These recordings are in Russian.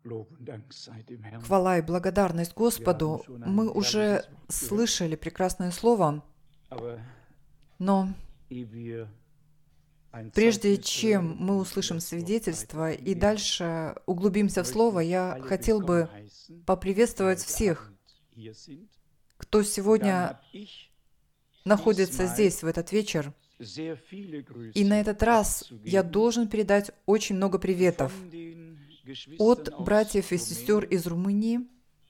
Хвала и благодарность Господу. Мы уже слышали прекрасное слово, но прежде чем мы услышим свидетельство и дальше углубимся в слово, я хотел бы поприветствовать всех, кто сегодня находится здесь в этот вечер. И на этот раз я должен передать очень много приветов от братьев и сестер из Румынии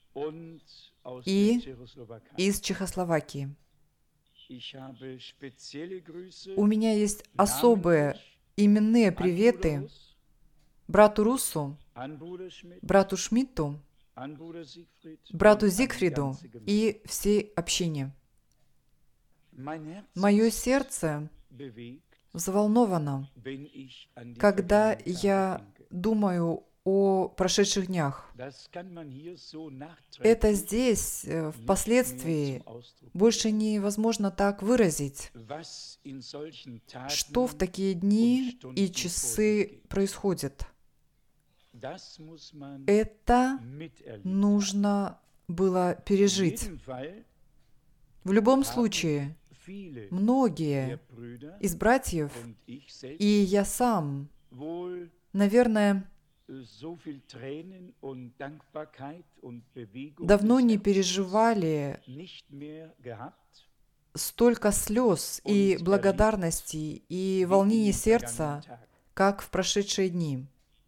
и из Чехословакии. У меня есть особые именные приветы брату Русу, брату Шмидту, брату Зигфриду и всей общине. Мое сердце взволновано, когда я думаю о прошедших днях. Это здесь, впоследствии, больше невозможно так выразить, что в такие дни и часы происходит. Это нужно было пережить. В любом случае, многие из братьев, и я сам, наверное, давно не переживали столько слез и благодарности и волнений сердца, как в прошедшие дни.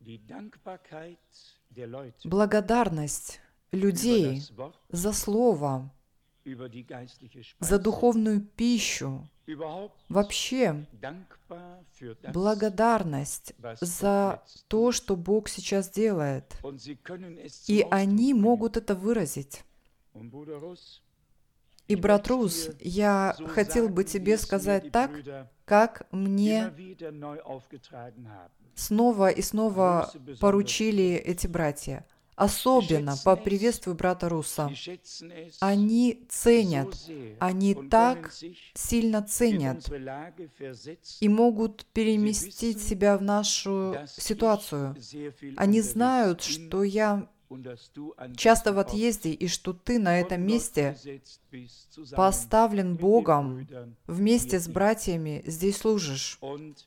Благодарность людей за слово, за духовную пищу, вообще благодарность за то, что Бог сейчас делает. И они могут это выразить. И, брат Рус, я хотел бы тебе сказать так, как мне снова и снова поручили эти братья. Особенно поприветствую брата Руса. Они ценят, они так сильно ценят и могут переместить себя в нашу ситуацию. Они знают, что я часто в отъезде и что ты на этом месте поставлен Богом, вместе с братьями здесь служишь.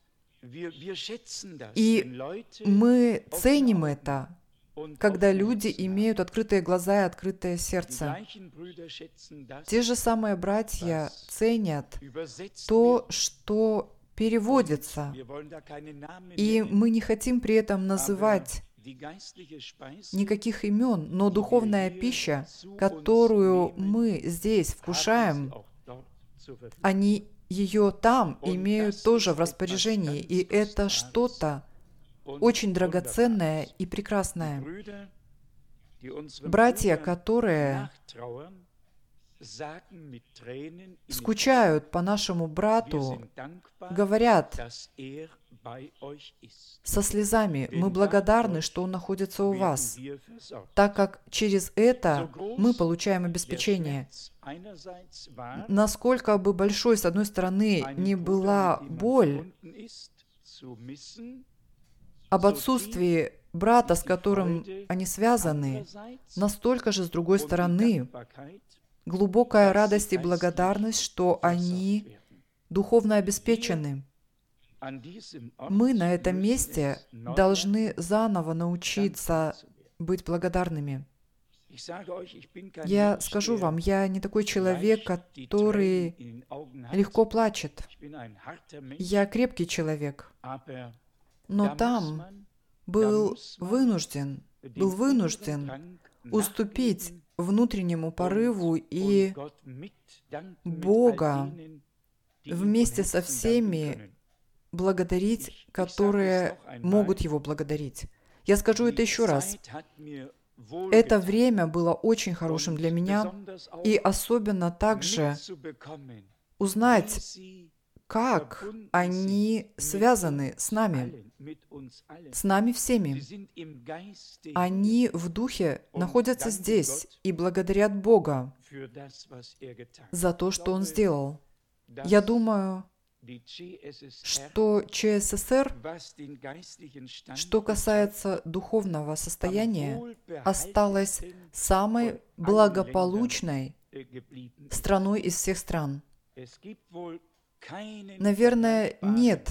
И мы ценим это, когда люди имеют открытые глаза и открытое сердце. Те же самые братья ценят то, что переводится, и мы не хотим при этом называть никаких имен, но духовная пища, которую мы здесь вкушаем, они ее там имеют тоже в распоряжении, и это что-то очень драгоценное и прекрасное. Братья, которые скучают по нашему брату, говорят со слезами: «Мы благодарны, что он находится у вас, так как через это мы получаем обеспечение». Насколько бы большой, с одной стороны, не была боль об отсутствии брата, с которым они связаны, настолько же, с другой стороны, глубокая радость и благодарность, что они духовно обеспечены. Мы на этом месте должны заново научиться быть благодарными. Я скажу вам, я не такой человек, который легко плачет. Я крепкий человек. Но там был вынужден уступить внутреннему порыву и Бога вместе со всеми благодарить, которые могут Его благодарить. Я скажу это еще раз. Это время было очень хорошим для меня, и особенно также узнать, как они связаны с нами всеми. Они в духе находятся здесь и благодарят Бога за то, что Он сделал. Я думаю, что ЧССР, что касается духовного состояния, осталась самой благополучной страной из всех стран. Наверное, нет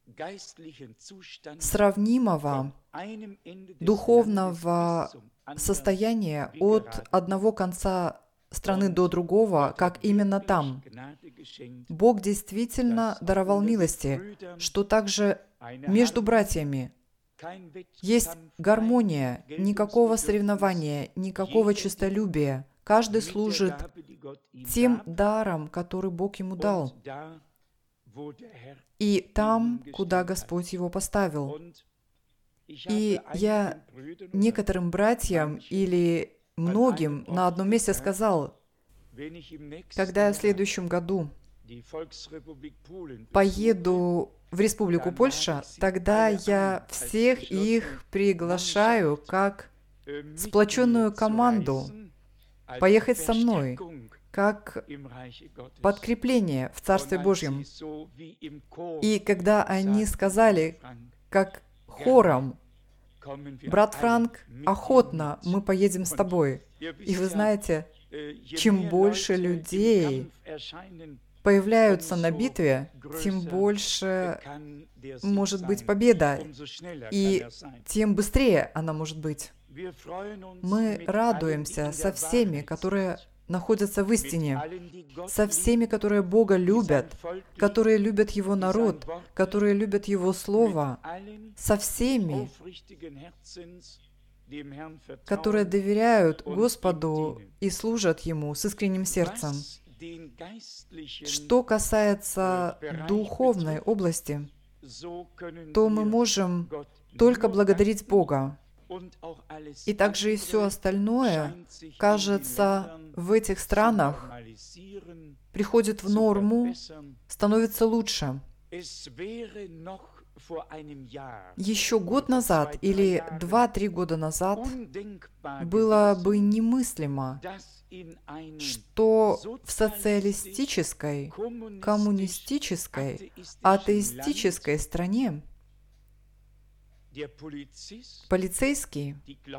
сравнимого духовного состояния от одного конца страны до другого, как именно там. Бог действительно даровал милости, что также между братьями есть гармония, никакого соревнования, никакого честолюбия. Каждый служит тем даром, который Бог ему дал, и там, куда Господь его поставил. И я некоторым братьям или многим на одном месте сказал, когда я в следующем году поеду в Республику Польша, тогда я всех их приглашаю как сплоченную команду поехать со мной, как подкрепление в Царстве Божьем. И когда они сказали, как хором: «Брат Франк, охотно мы поедем с тобой». И вы знаете, чем больше людей появляются на битве, тем больше может быть победа, и тем быстрее она может быть. Мы радуемся со всеми, которые находятся в истине, со всеми, которые Бога любят, которые любят Его народ, которые любят Его Слово, со всеми, которые доверяют Господу и служат Ему с искренним сердцем. Что касается духовной области, то мы можем только благодарить Бога. И также и все остальное, кажется, в этих странах приходит в норму, становится лучше. Еще год назад или 2-3 года назад было бы немыслимо, что в социалистической, коммунистической, атеистической стране полицейский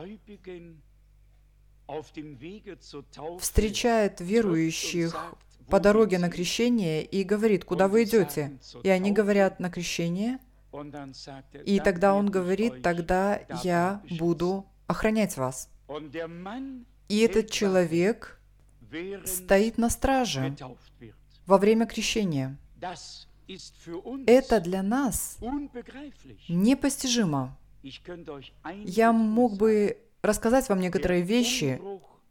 встречает верующих по дороге на крещение и говорит: «Куда вы идете?» И они говорят: «На крещение». И тогда он говорит: «Тогда я буду охранять вас». И этот человек стоит на страже во время крещения. Это для нас непостижимо. Я мог бы рассказать вам некоторые вещи.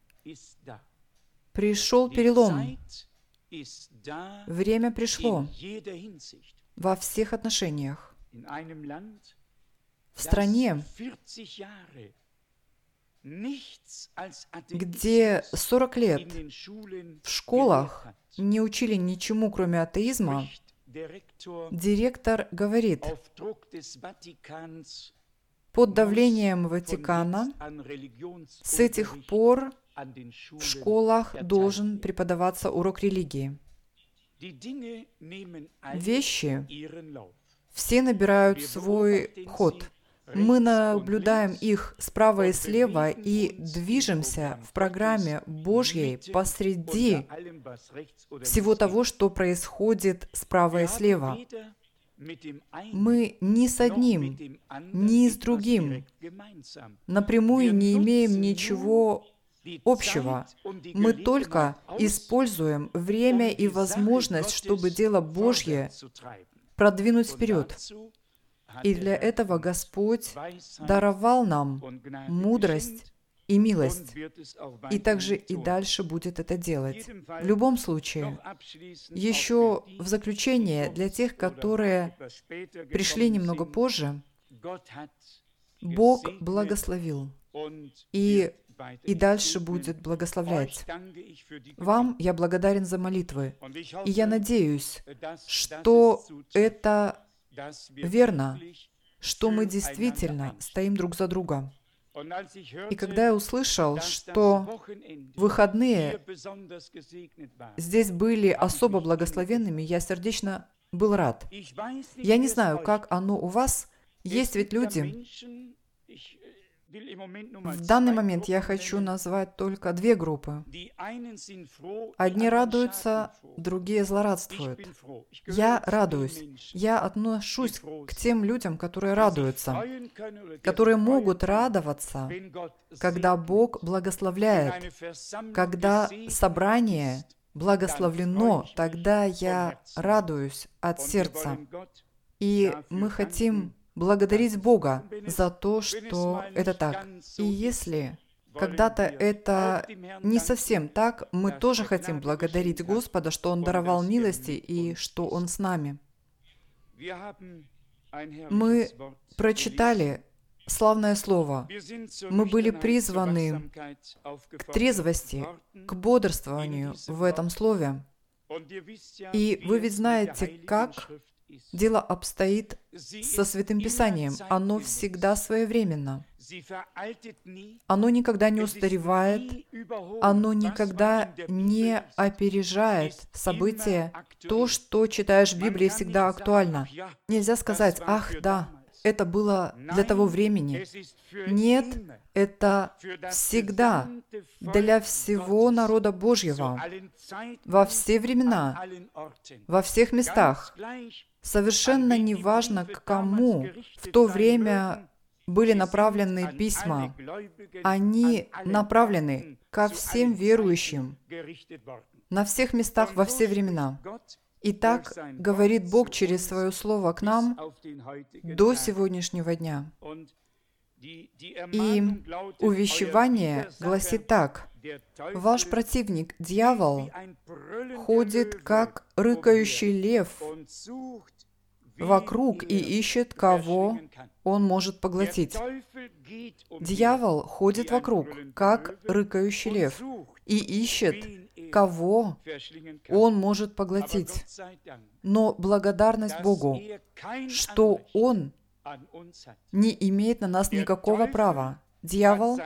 Пришел перелом. Время пришло во всех отношениях. В стране, где 40 лет в школах не учили ничему, кроме атеизма, директор говорит: под давлением Ватикана с этих пор в школах должен преподаваться урок религии. Вещи все набирают свой ход. Мы наблюдаем их справа и слева и движемся в программе Божьей посреди всего того, что происходит справа и слева. Мы ни с одним, ни с другим напрямую не имеем ничего общего. Мы только используем время и возможность, чтобы дело Божье продвинуть вперед. И для этого Господь даровал нам мудрость и милость, и также и дальше будет это делать. В любом случае, еще в заключение, для тех, которые пришли немного позже, Бог благословил и дальше будет благословлять. Вам я благодарен за молитвы, и я надеюсь, что это верно, что мы действительно стоим друг за друга. И когда я услышал, что выходные здесь были особо благословенными, я сердечно был рад. Я не знаю, как оно у вас. Есть ведь люди. В данный момент я хочу назвать только две группы. Одни радуются, другие злорадствуют. Я радуюсь. Я отношусь к тем людям, которые радуются, которые могут радоваться, когда Бог благословляет, когда собрание благословлено, тогда я радуюсь от сердца. И мы хотим благодарить Бога за то, что это так. И если когда-то это не совсем так, мы тоже хотим благодарить Господа, что Он даровал милости и что Он с нами. Мы прочитали славное слово. Мы были призваны к трезвости, к бодрствованию в этом слове. И вы ведь знаете, как дело обстоит со Святым Писанием. Оно всегда своевременно. Оно никогда не устаревает. Оно никогда не опережает события. То, что читаешь в Библии, всегда актуально. Нельзя сказать: «Ах, да, это было для того времени». Нет, это всегда для всего народа Божьего, во все времена, во всех местах. Совершенно неважно, к кому в то время были направлены письма. Они направлены ко всем верующим, на всех местах, во все времена. И так говорит Бог через Свое Слово к нам до сегодняшнего дня. И увещевание гласит так: «Ваш противник, дьявол, ходит, как рыкающий лев, вокруг и ищет, кого он может поглотить». Дьявол ходит вокруг, как рыкающий лев, и ищет, кого он может поглотить. Но благодарность Богу, что Он не имеет на нас никакого права. Дьявол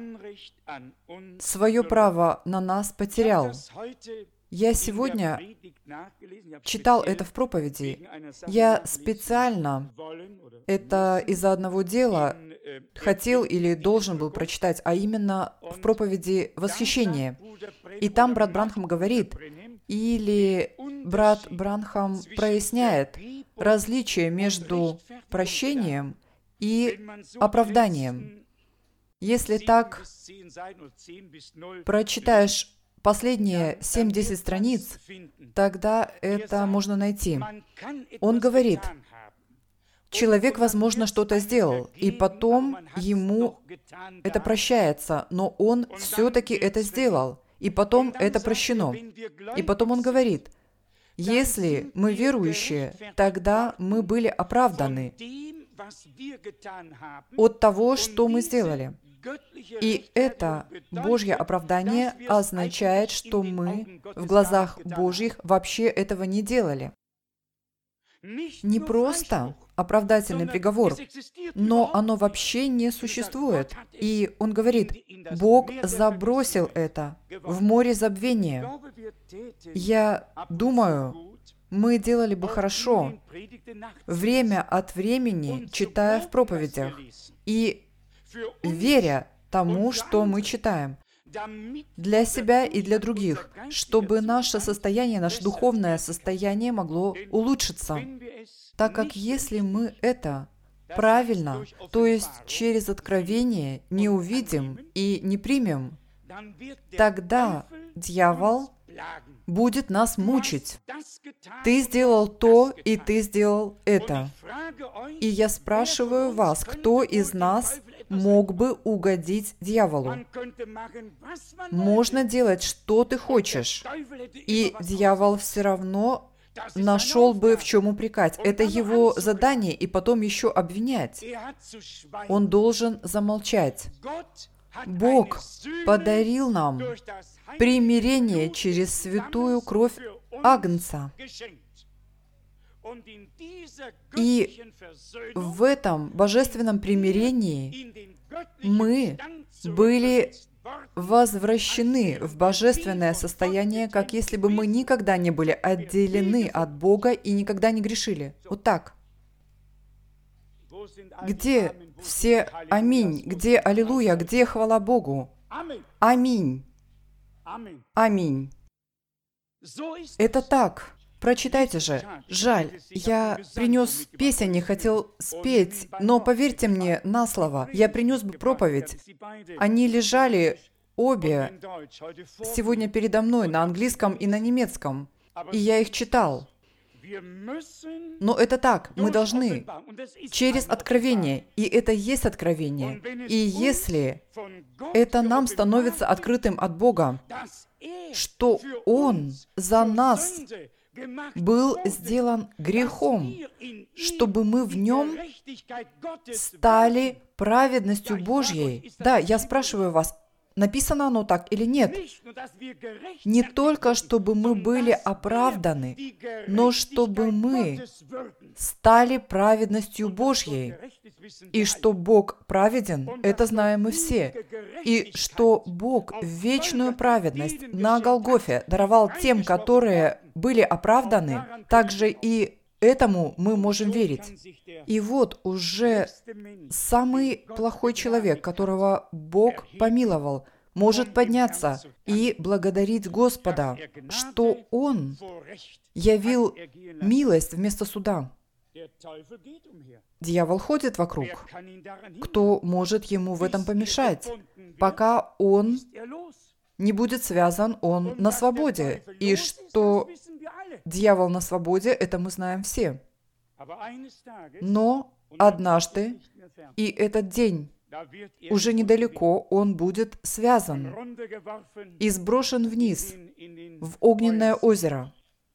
свое право на нас потерял. Я сегодня читал это в проповеди. Я специально это из-за одного дела хотел или должен был прочитать, а именно в проповеди «Восхищение». И там брат Бранхам говорит, или брат Бранхам проясняет различие между прощением и оправданием. Если так прочитаешь последние 7-10 страниц, тогда это можно найти. Он говорит, человек, возможно, что-то сделал, и потом ему это прощается, но он все-таки это сделал, и потом это прощено. И потом он говорит, если мы верующие, тогда мы были оправданы от того, что мы сделали. И это Божье оправдание означает, что мы в глазах Божьих вообще этого не делали. Не просто оправдательный приговор, но оно вообще не существует. И он говорит, Бог забросил это в море забвения. Я думаю, мы делали бы хорошо, время от времени читая в проповедях и веря тому, что мы читаем, для себя и для других, чтобы наше состояние, наше духовное состояние могло улучшиться. Так как если мы это правильно, то есть через откровение не увидим и не примем, тогда дьявол будет нас мучить. Ты сделал то, и ты сделал это. И я спрашиваю вас, кто из нас мог бы угодить дьяволу? Можно делать, что ты хочешь, и дьявол все равно нашел бы, в чем упрекать. Это его задание, и потом еще обвинять. Он должен замолчать. Бог подарил нам примирение через святую кровь Агнца. И в этом божественном примирении мы были возвращены в божественное состояние, как если бы мы никогда не были отделены от Бога и никогда не грешили. Вот так. Где все аминь? Где аллилуйя? Где хвала Богу? Аминь. Аминь. Это так. Прочитайте же. Жаль, я принес песнь, не хотел спеть, но поверьте мне на слово, я принес бы проповедь. Они лежали обе сегодня передо мной на английском и на немецком, и я их читал. Но это так, мы должны через откровение, и это есть откровение. И если это нам становится открытым от Бога, что Он за нас был сделан грехом, чтобы мы в Нем стали праведностью Божьей. Да, я спрашиваю вас, написано оно так или нет? Не только, чтобы мы были оправданы, но чтобы мы стали праведностью Божьей. И что Бог праведен, это знаем мы все. И что Бог вечную праведность на Голгофе даровал тем, которые были оправданы, также и этому мы можем верить. И вот уже самый плохой человек, которого Бог помиловал, может подняться и благодарить Господа, что Он явил милость вместо суда. Дьявол ходит вокруг. Кто может ему в этом помешать? Пока он не будет связан, он на свободе. И что дьявол на свободе, это мы знаем все. Но однажды, и этот день уже недалеко, он будет связан и сброшен вниз, в огненное озеро.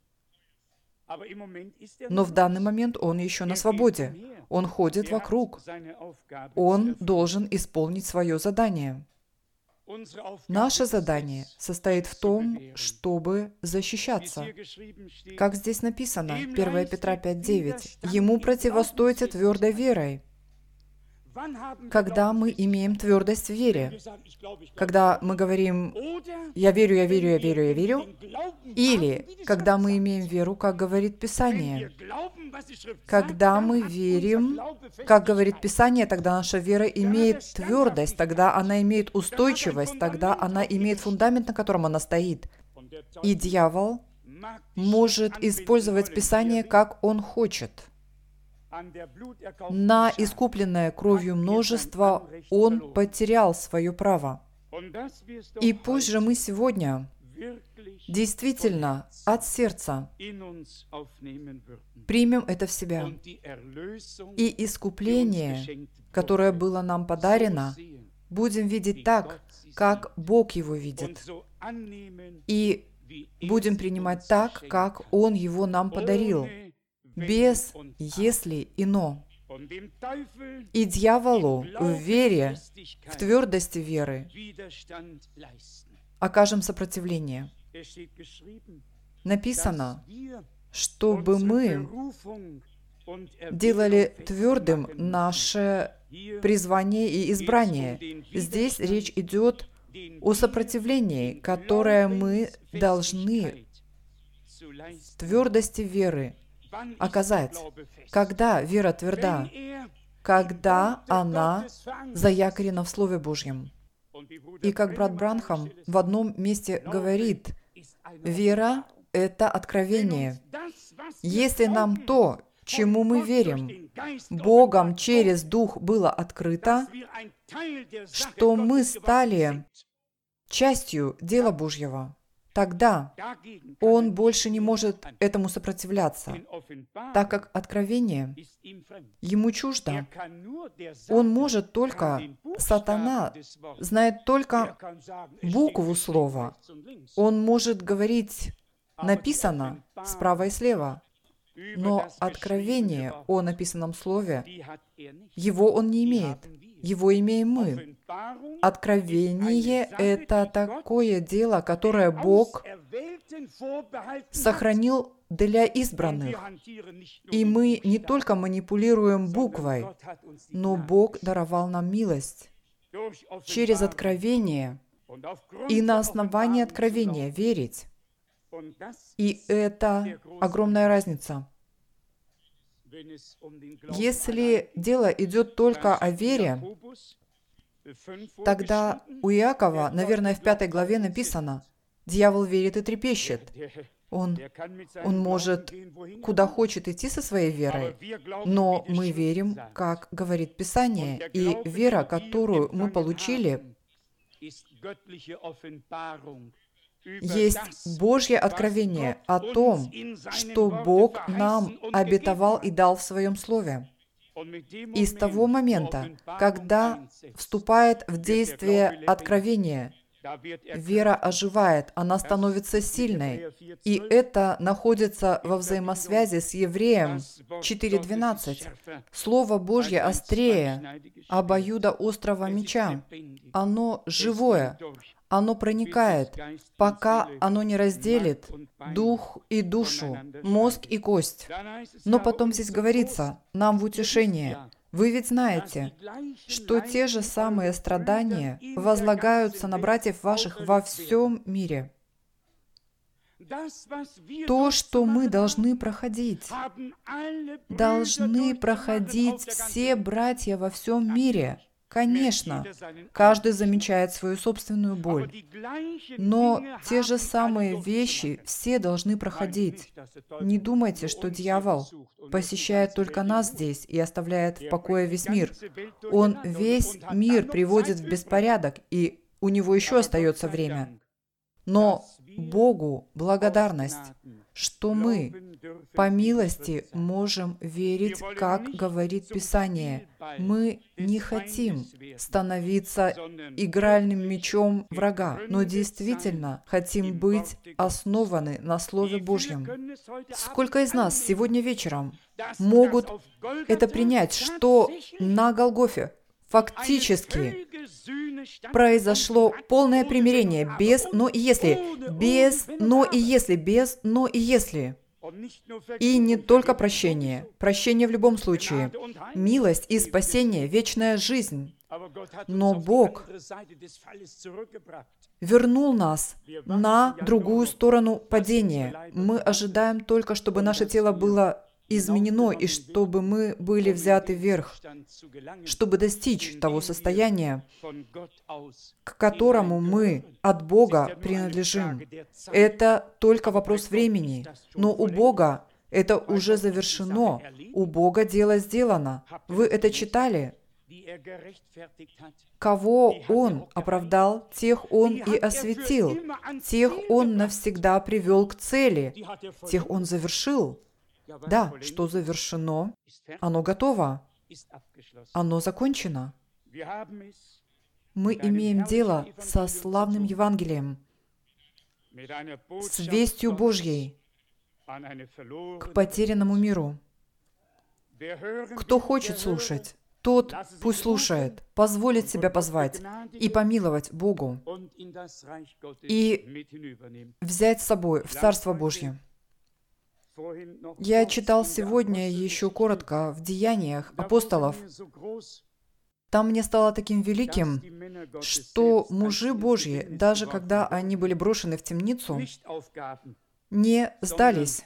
Но в данный момент он еще на свободе. Он ходит вокруг. Он должен исполнить свое задание. Наше задание состоит в том, чтобы защищаться. Как здесь написано, 1 Петра 5:9, «Ему противостойте твердой верой». Когда мы имеем твердость в вере, когда мы говорим «я верю, я верю, я верю, я верю», или когда мы имеем веру, как говорит Писание. Когда мы верим, как говорит Писание, тогда наша вера имеет твердость, тогда она имеет устойчивость, тогда она имеет фундамент, на котором она стоит. И дьявол может использовать Писание, как он хочет. На искупленное кровью множество он потерял свое право. И пусть же мы сегодня действительно от сердца примем это в себя. И искупление, которое было нам подарено, будем видеть так, как Бог его видит. И будем принимать так, как Он его нам подарил, без «если» и «но». И дьяволу в вере, в твердости веры окажем сопротивление. Написано, чтобы мы делали твердым наше призвание и избрание. Здесь речь идет о сопротивлении, которое мы должны в твердости веры оказать. Когда вера тверда? Когда она заякорена в Слове Божьем. И как брат Бранхам в одном месте говорит, вера – это откровение. Если нам то, чему мы верим, Богом через Дух было открыто, что мы стали частью дела Божьего, тогда Он больше не может этому сопротивляться, так как откровение ему чуждо. Он может только, сатана знает только букву слова. Он может говорить «написано» справа и слева, но откровение о написанном слове, его он не имеет. Его имеем мы. Откровение – это такое дело, которое Бог сохранил для избранных. И мы не только манипулируем буквой, но Бог даровал нам милость. Через откровение и на основании откровения верить. И это огромная разница. Если дело идет только о вере, тогда у Иакова, наверное, в 5 главе написано: «Дьявол верит и трепещет». Он может куда хочет идти со своей верой, но мы верим, как говорит Писание, и вера, которую мы получили, есть Божье откровение о том, что Бог нам обетовал и дал в Своем Слове. И с того момента, когда вступает в действие откровение, вера оживает, она становится сильной. И это находится во взаимосвязи с Евреем 4:12. Слово Божье острее обоюдоострого меча. Оно живое, оно проникает, пока оно не разделит дух и душу, мозг и кость. Но потом здесь говорится нам в утешение: вы ведь знаете, что те же самые страдания возлагаются на братьев ваших во всем мире. То, что мы должны проходить все братья во всем мире. Конечно, каждый замечает свою собственную боль, но те же самые вещи все должны проходить. Не думайте, что дьявол посещает только нас здесь и оставляет в покое весь мир. Он весь мир приводит в беспорядок, и у него еще остается время. Но Богу благодарность, что мы по милости можем верить, как говорит Писание. Мы не хотим становиться игральным мечом врага, но действительно хотим быть основаны на Слове Божьем. Сколько из нас сегодня вечером могут это принять, что на Голгофе фактически произошло полное примирение, без «но и если», без «но и если», без «но и если». И не только прощение в любом случае, милость и спасение, вечная жизнь. Но Бог вернул нас на другую сторону падения. Мы ожидаем только, чтобы наше тело было изменено, и чтобы мы были взяты вверх, чтобы достичь того состояния, к которому мы от Бога принадлежим. Это только вопрос времени, но у Бога это уже завершено, у Бога дело сделано. Вы это читали? Кого Он оправдал, тех Он и осветил, тех Он навсегда привел к цели, тех Он завершил. Да, что завершено, оно готово, оно закончено. Мы имеем дело со славным Евангелием, с вестью Божьей к потерянному миру. Кто хочет слушать, тот пусть слушает, позволит себя позвать и помиловать Богу и взять с собой в Царство Божье. Я читал сегодня еще коротко в Деяниях апостолов. Там мне стало таким великим, что мужи Божьи, даже когда они были брошены в темницу, не сдались,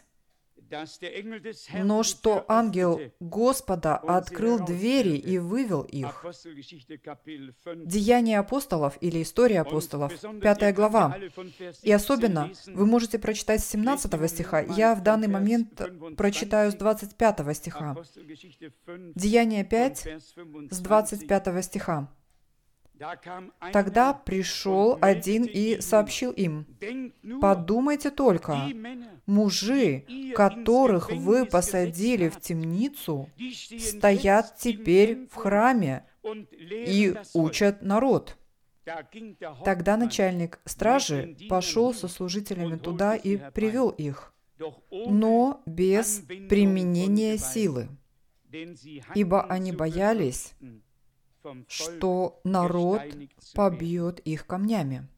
но что ангел Господа открыл двери и вывел их. Деяния апостолов или История апостолов, 5 глава. И особенно вы можете прочитать с 17 стиха. Я в данный момент прочитаю с 25 стиха. Деяния 5 с 25 стиха. Тогда пришел один и сообщил им: «Подумайте только, мужи, которых вы посадили в темницу, стоят теперь в храме и учат народ». Тогда начальник стражи пошел со служителями туда и привел их, но без применения силы, ибо они боялись, что народ побьет их камнями.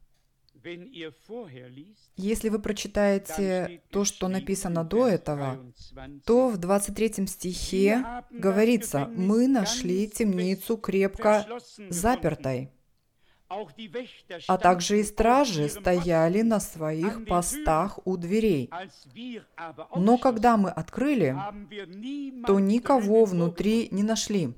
Если вы прочитаете то, что написано до этого, то в 23 стихе говорится: «Мы нашли темницу крепко запертой». А также и стражи стояли на своих постах у дверей. Но когда мы открыли, то никого внутри не нашли.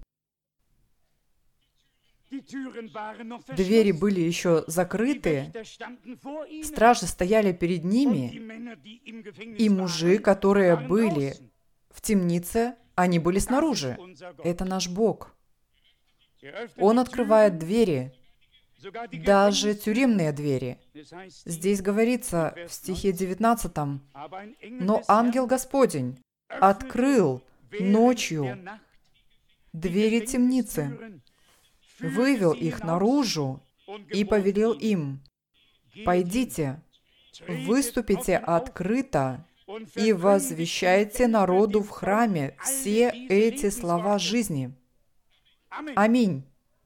Двери были еще закрыты, стражи стояли перед ними, и мужи, которые были в темнице, они были снаружи. Это наш Бог. Он открывает двери, даже тюремные двери. Здесь говорится в стихе 19: «Но ангел Господень открыл ночью двери темницы, вывел их наружу и повелел им: пойдите, выступите открыто и возвещайте народу в храме все эти слова жизни». Аминь.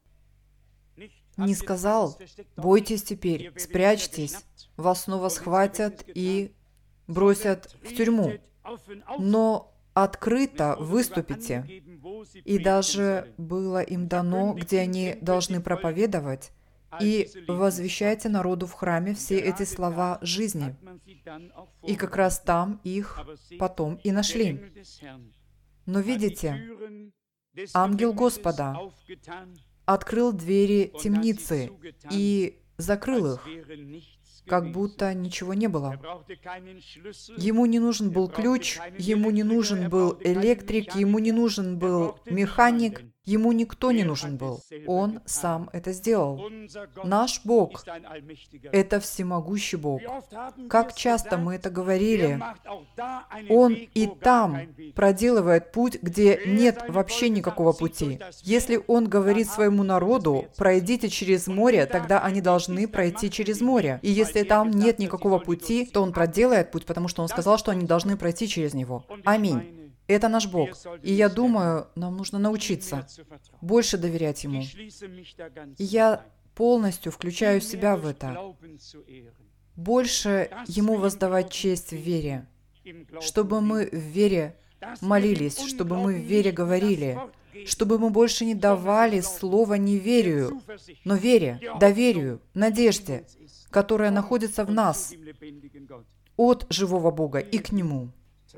Не сказал: бойтесь теперь, спрячьтесь, вас снова схватят и бросят в тюрьму. Но открыто выступите. И даже было им дано, где они должны проповедовать, и возвещайте народу в храме все эти слова жизни. И как раз там их потом и нашли. Но видите, ангел Господа открыл двери темницы и закрыл их, как будто ничего не было. Ему не нужен был ключ, ему не нужен был электрик, ему не нужен был механик, ему никто не нужен был. Он сам это сделал. Наш Бог – это всемогущий Бог. Как часто мы это говорили. Он и там проделывает путь, где нет вообще никакого пути. Если Он говорит своему народу: пройдите через море, тогда они должны пройти через море. И если там нет никакого пути, то Он проделает путь, потому что Он сказал, что они должны пройти через него. Аминь. Это наш Бог. И я думаю, нам нужно научиться больше доверять Ему. И я полностью включаю себя в это. Больше Ему воздавать честь в вере. Чтобы мы в вере молились, чтобы мы в вере говорили, чтобы мы больше не давали слово неверию, но вере, доверию, надежде, которая находится в нас от живого Бога и к Нему.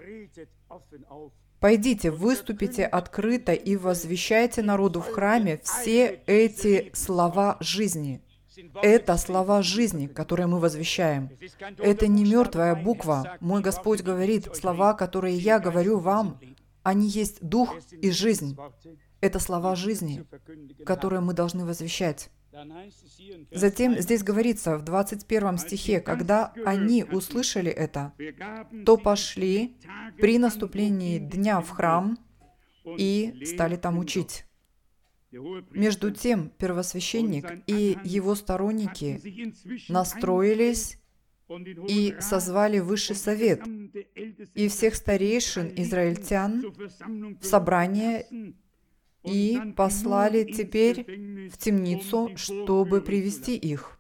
Пойдите, выступите открыто и возвещайте народу в храме все эти слова жизни. Это слова жизни, которые мы возвещаем. Это не мертвая буква. Мой Господь говорит: слова, которые я говорю вам, они есть дух и жизнь. Это слова жизни, которые мы должны возвещать. Затем здесь говорится в 21 стихе: когда они услышали это, то пошли при наступлении дня в храм и стали там учить. Между тем первосвященник и его сторонники настроились и созвали высший совет и всех старейшин израильтян в собрание и послали теперь в темницу, чтобы привести их.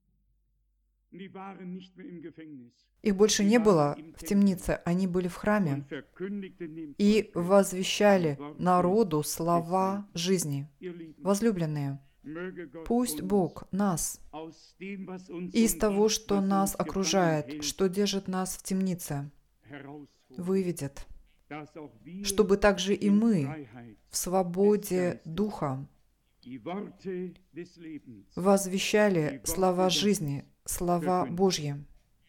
Их больше не было в темнице, они были в храме и возвещали народу слова жизни. Возлюбленные, пусть Бог нас из того, что нас окружает, что держит нас в темнице, выведет, чтобы также и мы в свободе Духа возвещали слова жизни, слова Божьи.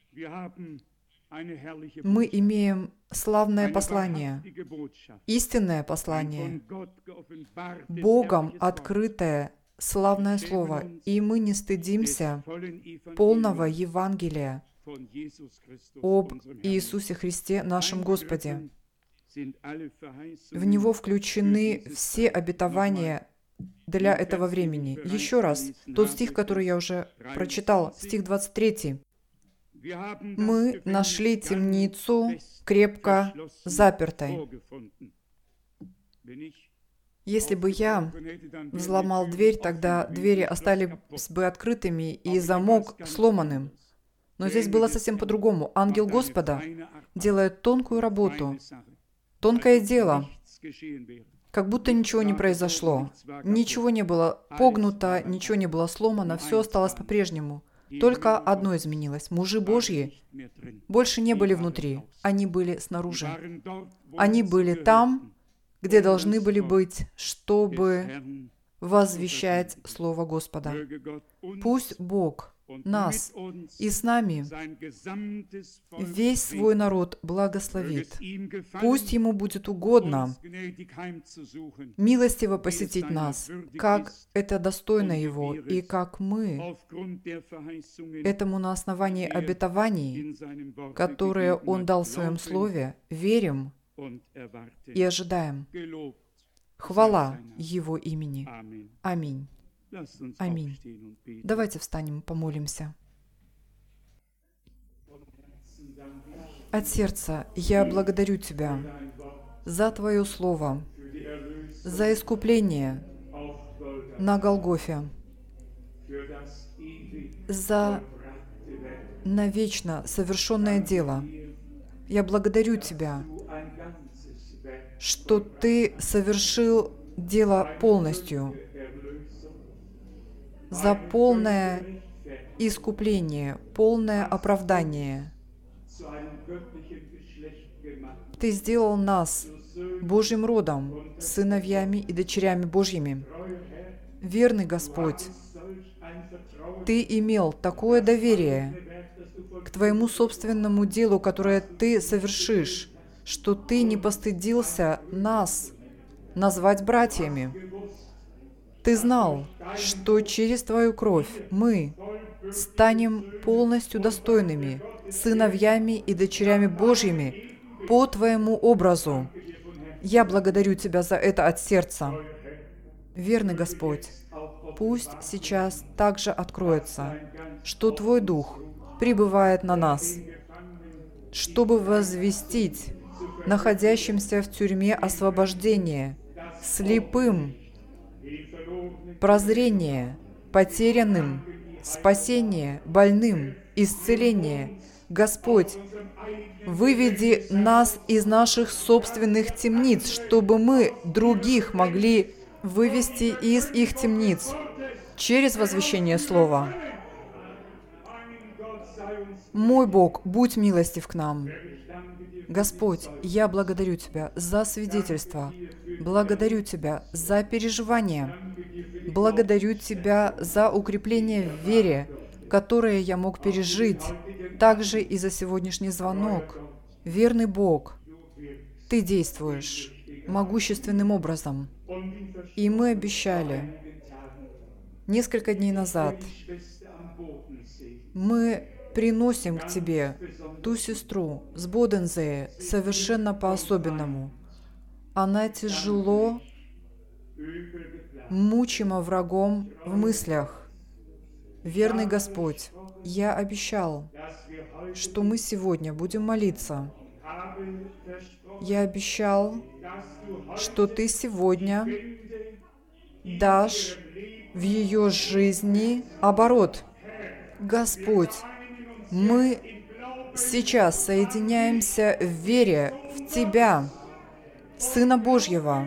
Мы имеем славное послание, истинное послание, Богом открытое славное слово, и мы не стыдимся полного Евангелия об Иисусе Христе, нашем Господе. В Него включены все обетования для этого времени. Еще раз, тот стих, который я уже прочитал, стих 23. Мы нашли темницу крепко запертой. Если бы я взломал дверь, тогда двери остались бы открытыми и замок сломанным. Но здесь было совсем по-другому. Ангел Господа делает тонкую работу, тонкое дело, как будто ничего не произошло. Ничего не было погнуто, ничего не было сломано, все осталось по-прежнему. Только одно изменилось. Мужи Божьи больше не были внутри, они были снаружи. Они были там, где должны были быть, чтобы возвещать Слово Господа. Пусть Бог нас и с нами весь свой народ благословит. Пусть Ему будет угодно милостиво посетить нас, как это достойно Его, и как мы этому на основании обетований, которые Он дал в Своем Слове, верим и ожидаем. Хвала Его имени. Аминь. Аминь. Давайте встанем и помолимся. От сердца я благодарю Тебя за Твое Слово, за искупление на Голгофе, за навечно совершенное дело. Я благодарю Тебя, что Ты совершил дело полностью, за полное искупление, полное оправдание. Ты сделал нас Божьим родом, сыновьями и дочерями Божьими. Верный Господь, Ты имел такое доверие к Твоему собственному делу, которое Ты совершишь, что Ты не постыдился нас назвать братьями. Ты знал, что через Твою кровь мы станем полностью достойными, сыновьями и дочерями Божьими по Твоему образу. Я благодарю Тебя за это от сердца. Верный Господь, пусть сейчас также откроется, что Твой Дух пребывает на нас, чтобы возвестить находящимся в тюрьме освобождение, слепым прозрение, потерянным спасение, больным исцеление. Господь, выведи нас из наших собственных темниц, чтобы мы других могли вывести из их темниц через возвещение Слова. Мой Бог, будь милостив к нам. Господь, я благодарю Тебя за свидетельство, благодарю Тебя за переживания, благодарю Тебя за укрепление в вере, которое я мог пережить, также и за сегодняшний звонок. Верный Бог, Ты действуешь могущественным образом. И мы обещали несколько дней назад, мы приносим к Тебе ту сестру с Бодензее совершенно по-особенному. Она тяжело мучима врагом в мыслях. Верный Господь, я обещал, что мы сегодня будем молиться. Я обещал, что Ты сегодня дашь в ее жизни оборот. Господь, мы сейчас соединяемся в вере в Тебя, Сына Божьего,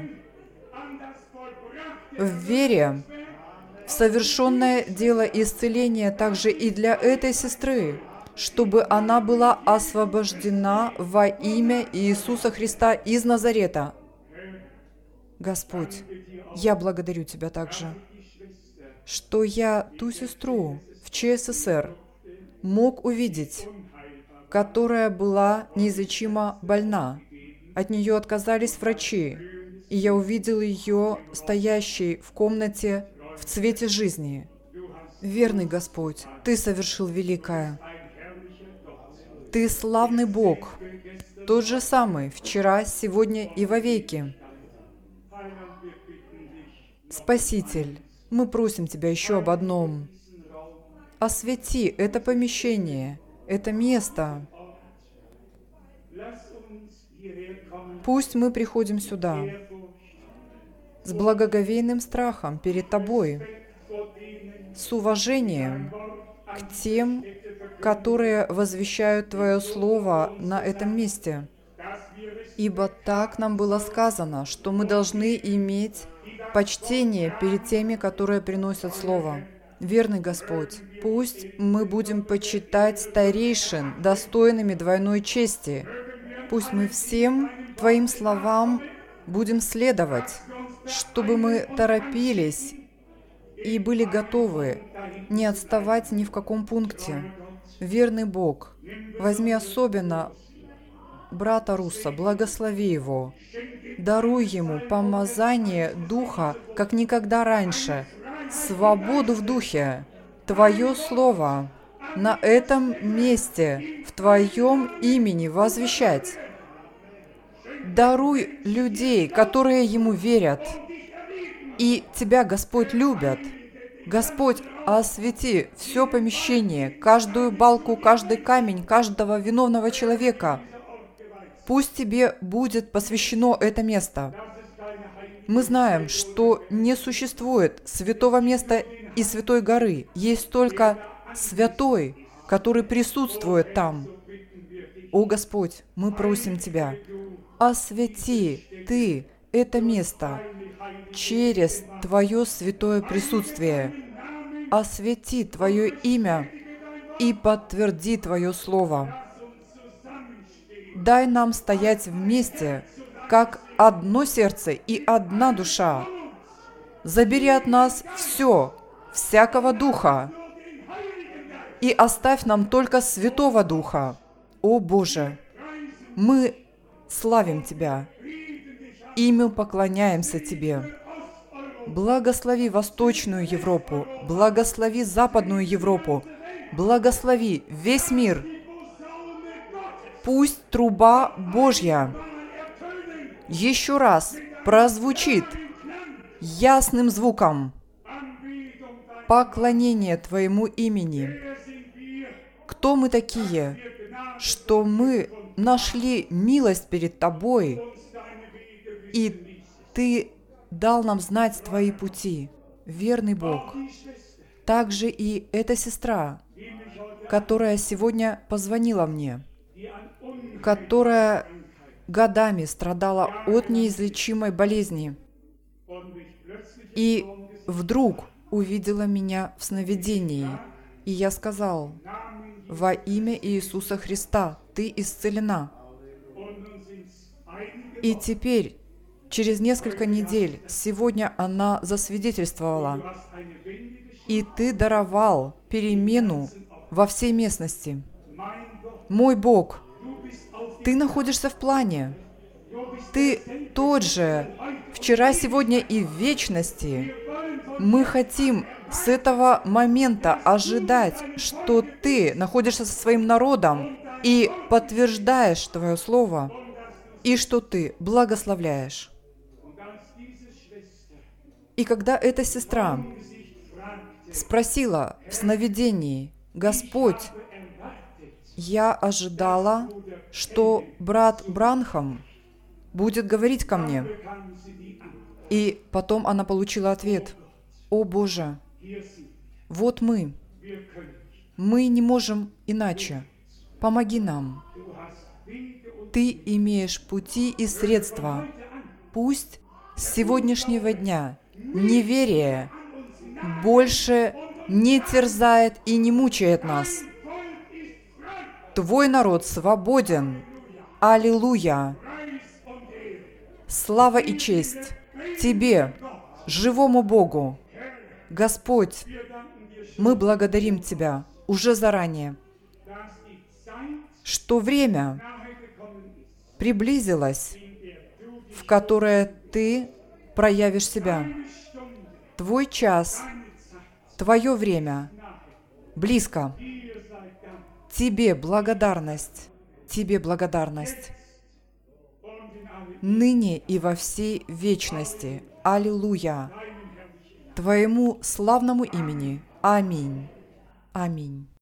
в вере в совершенное дело исцеления также и для этой сестры, чтобы она была освобождена во имя Иисуса Христа из Назарета. Господь, я благодарю Тебя также, что я ту сестру в ЧССР мог увидеть, которая была неизлечимо больна. От нее отказались врачи, и я увидел ее стоящей в комнате в цвете жизни. Верный Господь, Ты совершил великое. Ты славный Бог, тот же самый вчера, сегодня и вовеки. Спаситель, мы просим Тебя еще об одном. Освети это помещение, это место. Пусть мы приходим сюда с благоговейным страхом перед Тобой, с уважением к тем, которые возвещают Твое Слово на этом месте. Ибо так нам было сказано, что мы должны иметь почтение перед теми, которые приносят Слово. Верный Господь, пусть мы будем почитать старейшин, достойными двойной чести. Пусть мы всем Твоим словам будем следовать, чтобы мы торопились и были готовы не отставать ни в каком пункте. Верный Бог, возьми особенно брата Руса, благослови его, даруй ему помазание Духа, как никогда раньше, свободу в Духе, Твое Слово на этом месте, в Твоем имени возвещать. Даруй людей, которые Ему верят, и Тебя, Господь, любят. Господь, освети все помещение, каждую балку, каждый камень, каждого виновного человека. Пусть Тебе будет посвящено это место. Мы знаем, что не существует святого места и святой горы. Есть только святой, который присутствует там. О Господь, мы просим Тебя, освети Ты это место через Твое святое присутствие. Освети Твое имя и подтверди Твое Слово. Дай нам стоять вместе, как одно сердце и одна душа. Забери от нас все, всякого духа, и оставь нам только Святого Духа. О Боже, мы славим Тебя, и мы поклоняемся Тебе. Благослови Восточную Европу, благослови Западную Европу, благослови весь мир. Пусть труба Божья еще раз прозвучит ясным звуком. Поклонение Твоему имени. Кто мы такие, что мы нашли милость перед Тобой, и Ты дал нам знать Твои пути, верный Бог. Также и эта сестра, которая сегодня позвонила мне, которая годами страдала от неизлечимой болезни и вдруг увидела меня в сновидении. И я сказал: во имя Иисуса Христа ты исцелена. И теперь, через несколько недель, сегодня она засвидетельствовала, и ты даровал перемену во всей местности. Мой Бог, Ты находишься в плане. Ты тот же, вчера, сегодня и в вечности. Мы хотим с этого момента ожидать, что Ты находишься со своим народом и подтверждаешь Твое Слово, и что Ты благословляешь. И когда эта сестра спросила в сновидении: «Господь, я ожидала, что брат Бранхам будет говорить ко мне». И потом она получила ответ: «О Боже, вот мы не можем иначе. Помоги нам. Ты имеешь пути и средства. Пусть с сегодняшнего дня неверие больше не терзает и не мучает нас. Твой народ свободен. Аллилуйя! Слава и честь Тебе, живому Богу. Господь, мы благодарим Тебя уже заранее, что время приблизилось, в которое Ты проявишь себя. Твой час, Твое время близко. Тебе благодарность, Тебе благодарность. Ныне и во всей вечности. Аллилуйя! Твоему славному имени. Аминь. Аминь.